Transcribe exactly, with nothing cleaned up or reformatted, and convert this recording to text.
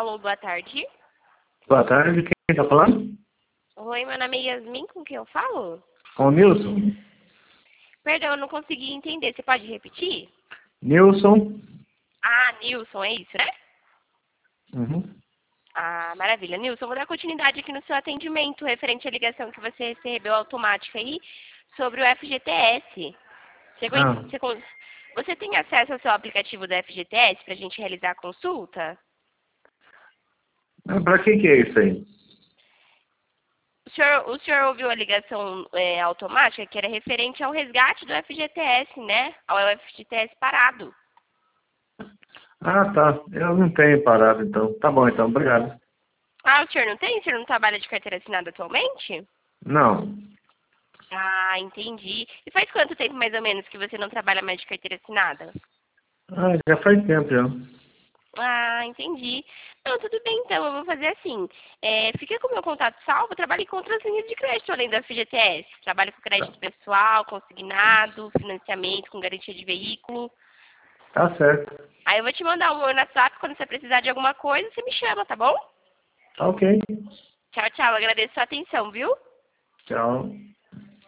Alô, boa tarde. Boa tarde, quem tá falando? Oi, meu nome é Yasmin, com quem eu falo? Com o Nilson. Perdão, eu não consegui entender. Você pode repetir? Nilson. Ah, Nilson, é isso, né? Uhum. Ah, maravilha. Nilson, vou dar continuidade aqui no seu atendimento referente à ligação que você recebeu automática aí sobre o F G T S. Você, Ah, conhe- você, con- você tem acesso ao seu aplicativo da F G T S para a gente realizar a consulta? ah, pra que que é isso aí? O senhor, o senhor ouviu a ligação é, automática que era referente ao resgate do F G T S, né? Ao F G T S parado. Ah, tá. Eu não tenho parado, então. Tá bom, então. Obrigado. Ah, o senhor não tem? O senhor não trabalha de carteira assinada atualmente? Não. Ah, entendi. E faz quanto tempo mais ou menos que você não trabalha mais de carteira assinada? Ah, já faz tempo, já. Ah, entendi. Não, tudo bem então, eu vou fazer assim. É, fica com o meu contato salvo, eu trabalho com outras linhas de crédito além da F G T S. Trabalho com crédito pessoal, consignado, financiamento, com garantia de veículo. Tá certo. Aí eu vou te mandar um oi no WhatsApp, quando você precisar de alguma coisa, você me chama, tá bom? Tá ok. Tchau, tchau. Agradeço a sua atenção, viu? Tchau.